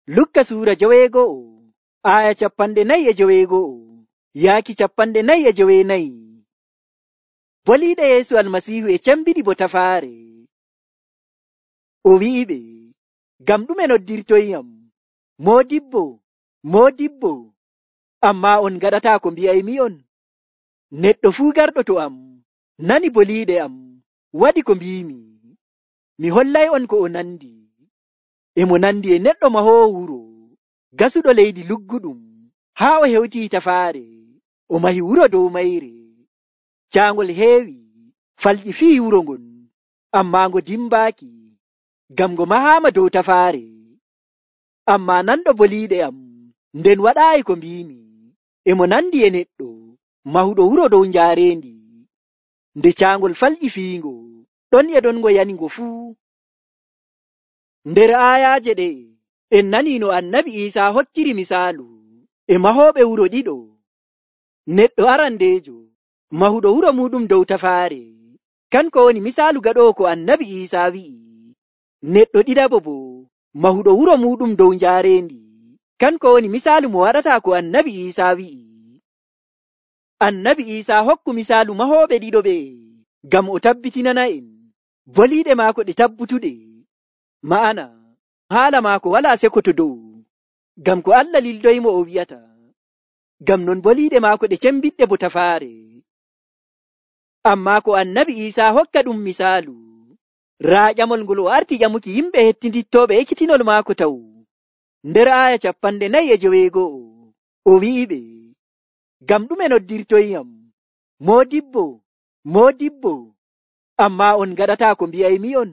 Lukka suura 6 aya 46 yaaki 49. Boliiɗo Yeesu Almasiihu e cembiɗi bo tafaare. O wi'iɓe, ngam ɗume noddirtoyam, Moodibbo, amma on ngaɗata ko mbi'aymi on. Neɗɗo fuu garɗo to am nani boliiɗe am, waɗi ko mbimi. Mi hollay on ko o nandi. Emo nandi e neɗɗo mahoowo wuro, gasuɗo leydi lugguɗum, haa o hewti tafaare, o mahi wuro dow mayre. Caangol heewi, falƴi fii wuro ngon, amma ngo dimbaaki, ngam ngo mahaama dow tafaare. Amma nanɗo boliiɗe am, nden waɗaayi ko mbimi. Emo nandi e neɗɗo mahuɗo wuro dow njaarendi. Nde caangol falƴi fiingo, ɗon e ɗon ngo yani ngo fuu. Nder ayaaje ɗe, en nani no Annabi Iisaa hokkiri misaalu e mahooɓe wuro ɗiɗo. Neɗɗo arandeejo, mahuɗo wuro muɗum dow tafaare, kanko woni misaalu gaɗowo ko Annabi Iisaa wi'i. Neɗɗo ɗiɗaɓo bo, mahuɗo wuro muɗum dow njaarendi, kanko woni misaalu mo waɗata ko Annabi Iisaa wi'i. Annabi Iisaa hokku misaalu mahooɓe ɗiɗo ɓe, ngam o tabbitinana en boliiɗe maako ɗe tabbutuɗe. Ma'ana, haala maako wala sekoto dow, ngam ko Allah lildoymo o wi'ata. Ngam non boliiɗe maako ɗe cembiɗɗe bo tafaare. Amma ko Annabi Iisaa hokka ɗum misaalu, raaƴamol ngol o arti ƴamuki yimɓe hettindittoɓe ekkitinol maako taw. Nder aya 49 o wi'iɓe, ngam ɗume noddirtoyam, Moodibbo, amma on ngaɗata ko mbi'aymi on.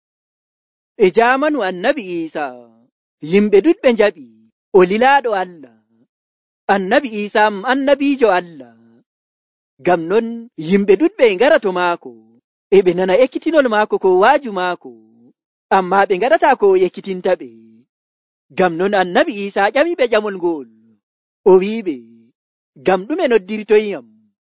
E jamanu Annabi Iisaa, yimɓe ɗuɗɓe njaɓi o lilaaɗo Allah. Annabi Iisaa annabiijo Allah. Ngam non yimɓe ɗuɗɓe e ngara to maako, e ɓe nana ekkitinol maako ko waaju maako, amma ɓe ngaɗata ko o ekkitinta ɓe. Ngam non Annabi Iisaa ƴamiɓe ƴamol ngol, o wi'iɓe, ngam ɗume noddirtoyam,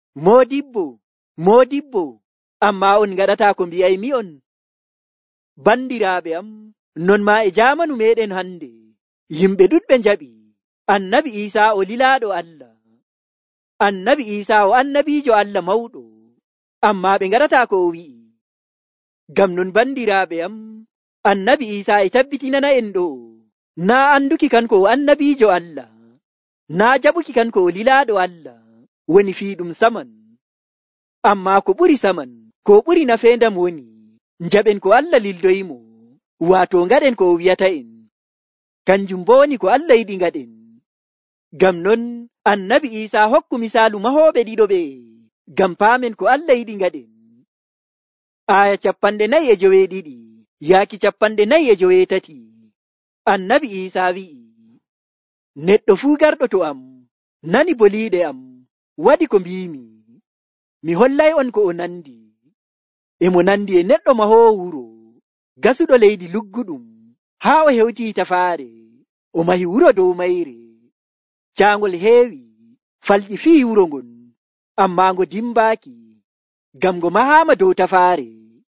Moodibbo, amma on ngaɗata ko mbi'aymi on. Bandiraaɓe am, non ma e jamanu meɗen hande, yimɓe ɗuɗɓe njaɓi Annabi Iisaa o lilaaɗo Allah. Annabi Iisaa o annabiijo Allah mawɗo, amma ɓe ngaɗata ko o wi'i. Ngam non bandiraaɓe am, Annabi Iisaa e tabbitinana en ɗo, na anduki kanko o annabiijo Allah, na jaɓuki kanko o lilaaɗo Allah, woni fiiɗum saman. Amma ko ɓuri saman, ko ɓuri nafeendam woni, njaɓen ko Allah lildoymo, waato ngaɗen ko o wi'ata en. Kanjum bo woni ko Allah yiɗi ngaɗen. Ngam non Annabi Iisaa hokku misaalu mahooɓe ɗiɗo ɓe, ngam paamen ko Allah yiɗi ngaɗen. Aya 49 yaaki 49. Annabi Iisaa wi'i, neɗɗo fuu garɗo to am nani boliiɗe am, waɗi ko mbimi. Mi hollay on ko o nandi. Emo nandi e neɗɗo mahoowo wuro, gasuɗo leydi lugguɗum, haa o hewti tafaare, o mahi wuro dow mayre. Caangol heewi, falƴi fii wuro ngon, amma ngo dimbaaki, ngam ngo mahaama dow tafaare.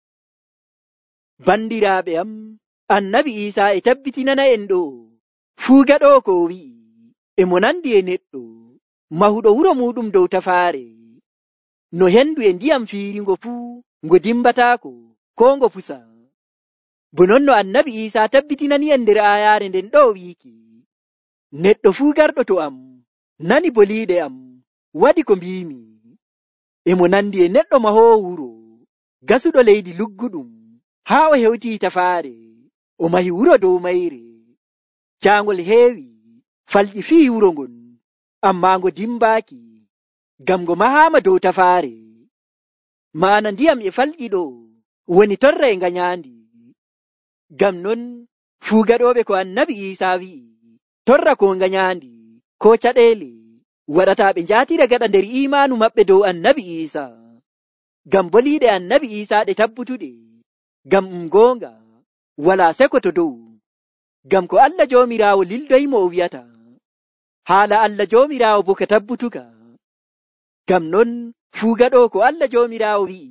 Bandiraaɓe am, Annabi Iisaa e tabbitinana en ɗo, fuu gaɗowo ko o wi'i, emo nandi e neɗɗo mahuɗo wuro muɗum dow tafaare. No hendu e ndiyam fiiringo fuu, ngo dimbataako, ko ngo pusa. Bo non no Annabi Iisaa tabbitinani en nder ayaare nden ɗo wiiki, neɗɗo fuu garɗo to am nani boliiɗe am, waɗi ko mbimi. Emo nandi e neɗɗo mahoowo wuro, gasuɗo leydi lugguɗum, haa o hewti tafaare, o mahi wuro dow mayre. Caangol heewi, falƴi fii wuro ngon, amma ngo dimbaaki, ngam ngo mahaama dow tafaare. Maana ndiyam e falƴi ɗo woni torra e nganyandi. Ngam non fuu gaɗoɓe ko Annabi Iisaa wi'i, torra ko nganyandi, ko caɗeele, waɗata ɓe njaatira gaɗa nder imaanu maɓɓe dow Annabi Iisaa. Ngam boliiɗe Annabi Iisaa ɗe tabbutuɗe, ngam goonga, wala sekoto dow. Ngam ko Allah Joomiraawo lildoymo o wi'ata, haala Allah Joomiraawo bo ka tabbutuka. Ngam non fuu gaɗowo ko Allah Joomiraawo wi'i,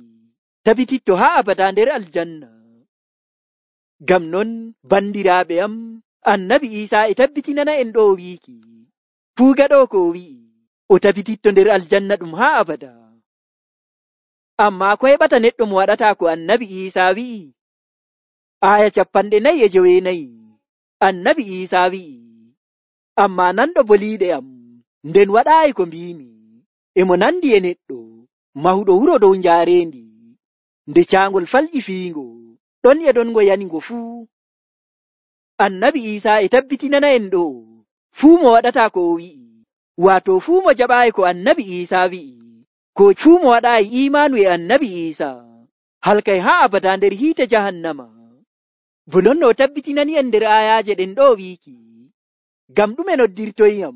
tabititto haa abada nder aljanna. Ngam non bandiraaɓe am, annabi Iisaa itabbitinana en dhoowiki fuuga dhokoowi otabititto nder aljanna ɗum haa abada. Ammaa ko heɓata neɗɗo mo waɗataa ko annabi Iisaa wi'i. Aya 49 annabi Iisaa wi'i, ammaa nanɗo boliiɗe am nden waɗaayi ko mbimi, emo nandi e neɗɗo mahuɗo wuro dow njaarendi, nde caangol falƴi fiingo ɗon e ɗon ngo yani ngo fuu. Annabi Iisaa e tabbitinana en ɗo fuu mo waɗataa ko o wi'i, waato fuu mo jaɓaayi ko annabi Iisaa wi'i, ko fuu mo waɗaayi imaanu e annabi Iisaa halkay haa abada nder hiite jahannama. Bo non no tabbitinani en nder ayaaje ɗen ɗo wiiki, ngam ɗume noddirtoyam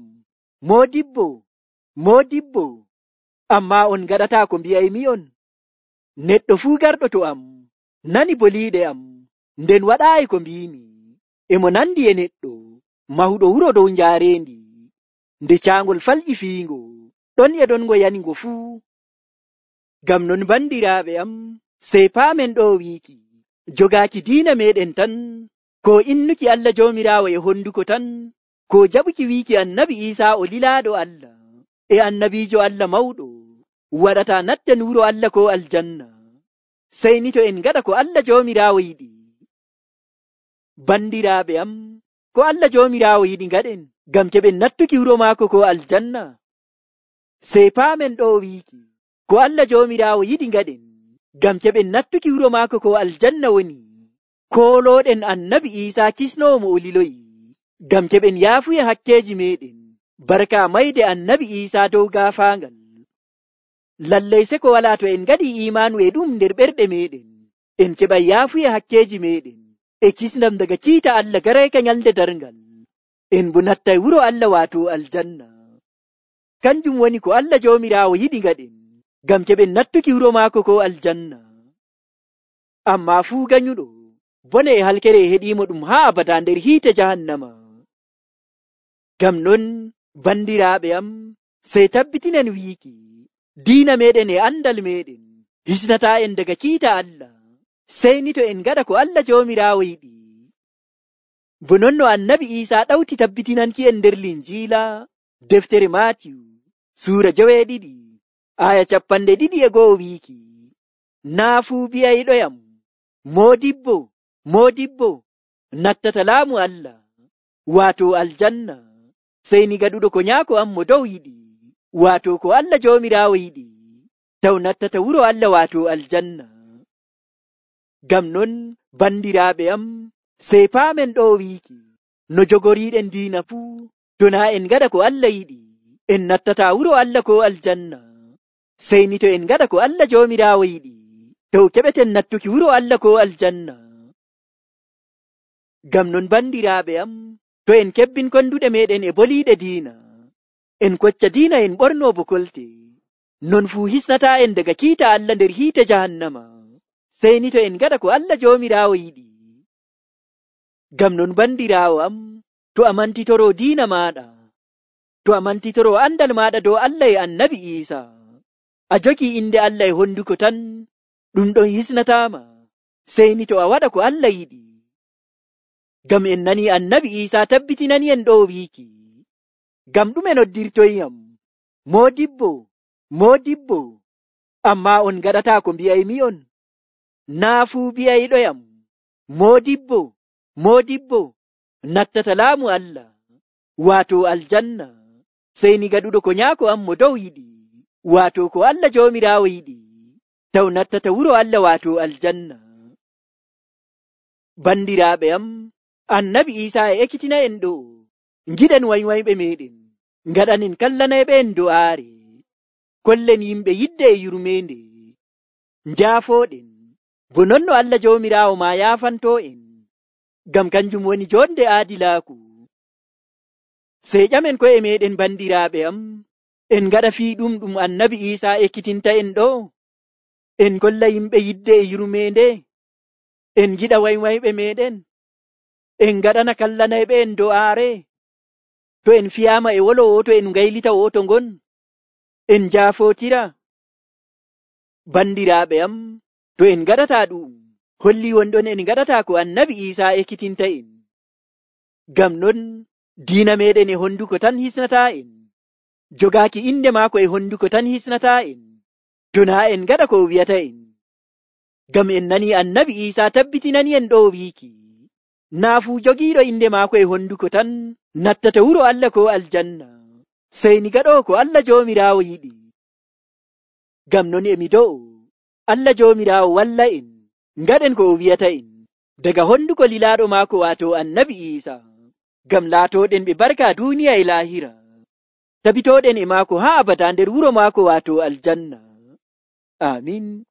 moodibbo, ammaa on gaɗataa ko mbi'aymi on. Neɗɗo fuu garɗo to am nani boliiɗe am nden waɗaayi ko mbimi, emo nandi e neɗɗo mahuɗo wuro dow njaarendi, nde caangol falƴi fiingo ɗon e ɗon ngo yani ngo fuu. Ngam non bandiraaɓe am, sey paamen ɗo wiiki, jogaaki diina meɗen tan, ko innuki Allah joomiraawo e honduko tan, ko jaɓuki wiiki annabi Iisaa o lilaaɗo Allah e annabiijo Allah mawɗo, waɗata natten wuro Allah ko aljanna, sey ni to en gaɗa ko Allah joomiraawo yiɗi. Bandiraaɓe am, ko Allah joomiraawo yiɗi ngaɗen ngam keɓen nattuki wuro maako ko aljanna. Sey paamen ɗo wiiki, ko Allah joomiraawo yiɗi ngaɗen ngam keɓen nattuki wuro maako ko aljanna woni, koolooɗen annabi Iisaa kisnoowo mo o liloyi, ngam keɓen yaafuye hakkeeji meɗen barka mayde annabi Iisaa dow gaafaangal. Lallay se ko walaa to en ngaɗi imaanu e ɗum nder ɓerɗe meɗen, en keɓa yaafuye hakkeeji meɗen e kisnam daga kiita Allah garayka nyalde darngal, en bo nattay wuro Allah waato aljanna. Kanjum woni ko Allah joomiraawo yiɗi ngaɗen ngam keɓen nattuki wuro maako ko aljanna. Ammaa fuu ganyuɗo bone e halkere e heɗiimo ɗum haa abada nder hiite jahannama. Ngam non bandiraaɓe am, sey tabbitinen wiiki diina meɗen e andal meɗen hisnata en daga kiita Allah, sey ni to en gaɗa ko Allah joomiraawo yiɗi. Bo non no annabi Iisaa ɗawti tabbitinanki en nder Linjiila deftere Maatiyu suura 2 aya 21 wiiki, naa fuu biyayɗoyam moodibbo nattata laamu Allah waato aljanna, sey ni gaɗuɗo ko nyaako am mo dow yiɗi, waato ko Allah joomiraawo yiɗi, taw nattata wuro Allah waato aljanna. Ngam non bandiraaɓe am, sey paamen ɗo wiiki, no jogoriiɗen diina fuu, to naa en gaɗa ko Allah yiɗi, en nattata wuro Allah ko aljanna, sey ni to en gaɗa ko Allah joomiraawo yiɗi, taw keɓeten nattuki wuro Allah ko aljanna. Ngam non bandiraaɓe am, to en kebbin konduɗe meɗen e boliiɗe diina, en kocca diina en ɓorno bo kolte, non fuu hisnata en daga kiita Allah nder hiite jahannama, sey ni to en gaɗa ko Allah joomiraawo yiɗi. Ngam non bandiraawo am, to a mantitoro diina maɗa, to a mantitoro andal maɗa dow Allah e annabi Iisaa, a jogi inde Allah e honduko tan, ɗum ɗon hisnatama, sey ni to a waɗa ko Allah yiɗi. Ngam en nani annabi Iisaa tabbitinani en ɗo wiiki, ngam ɗume noddirtoyam moodibbo, ammaa on gaɗata ko mbiyaymi on. Naa fuu biyayɗoyam moodibbo nattata laamu Allah waato aljanna, sey ni gaɗuɗo ko nyaako am mo dow yiɗi, waato ko Allah joomiraawo yiɗi, taw nattata wuro Allah waato aljanna. Bandiraaɓe am, annabi Iisaa e ekkitina en ɗo, ngiɗen waywayɓe meɗen, ngaɗanen kallanayɓe en do'aare, kollen yimɓe yidde e yurmeende, njaafoɗen, bo non no Allah joomiraawo ma yaafanto en, ngam kanjum woni jonde aadilaaku. Sey ƴamen ko'e meɗen bandiraaɓe am, en ngaɗa fii ɗum annabi Iisaa ekkitinta en ɗo, en kolla yimɓe yidde e yurmeende, en giɗa waywayɓe meɗen, en ngaɗana kallanayɓe en do'aare, to en fiyaama e wolowo to en ngaylita woto ngon, en jaafotira. Bandiraaɓe am, to en gaɗata ɗum, holli wonɗon en gaɗata ko annabi Iisaa ekkitinta en. gamnon diina meeɗen e honduko tan hisnata en, jogaaki inde maako e honduko tan hisnata en, donaa en gaɗa ko wi'ata en. Gam en nani annabi Iisaa tabbitinani en ɗo wiiki, naafuu jogiiɗo inde maako e honduko tan nattata wuro Allah ko aljanna, sey ni gaɗo ko Allah Joomiraawo yiɗi. Gam non emi do'o Allah Joomiraawo walla en, ngaɗen ko o wi'ata en daga honduko lilaaɗo maako waato annabi Iisaa, gam laatoɗen ɓe barka duniya e laahira, tabitoɗen e maako haa abada nder wuro maako waato aljanna. Amin.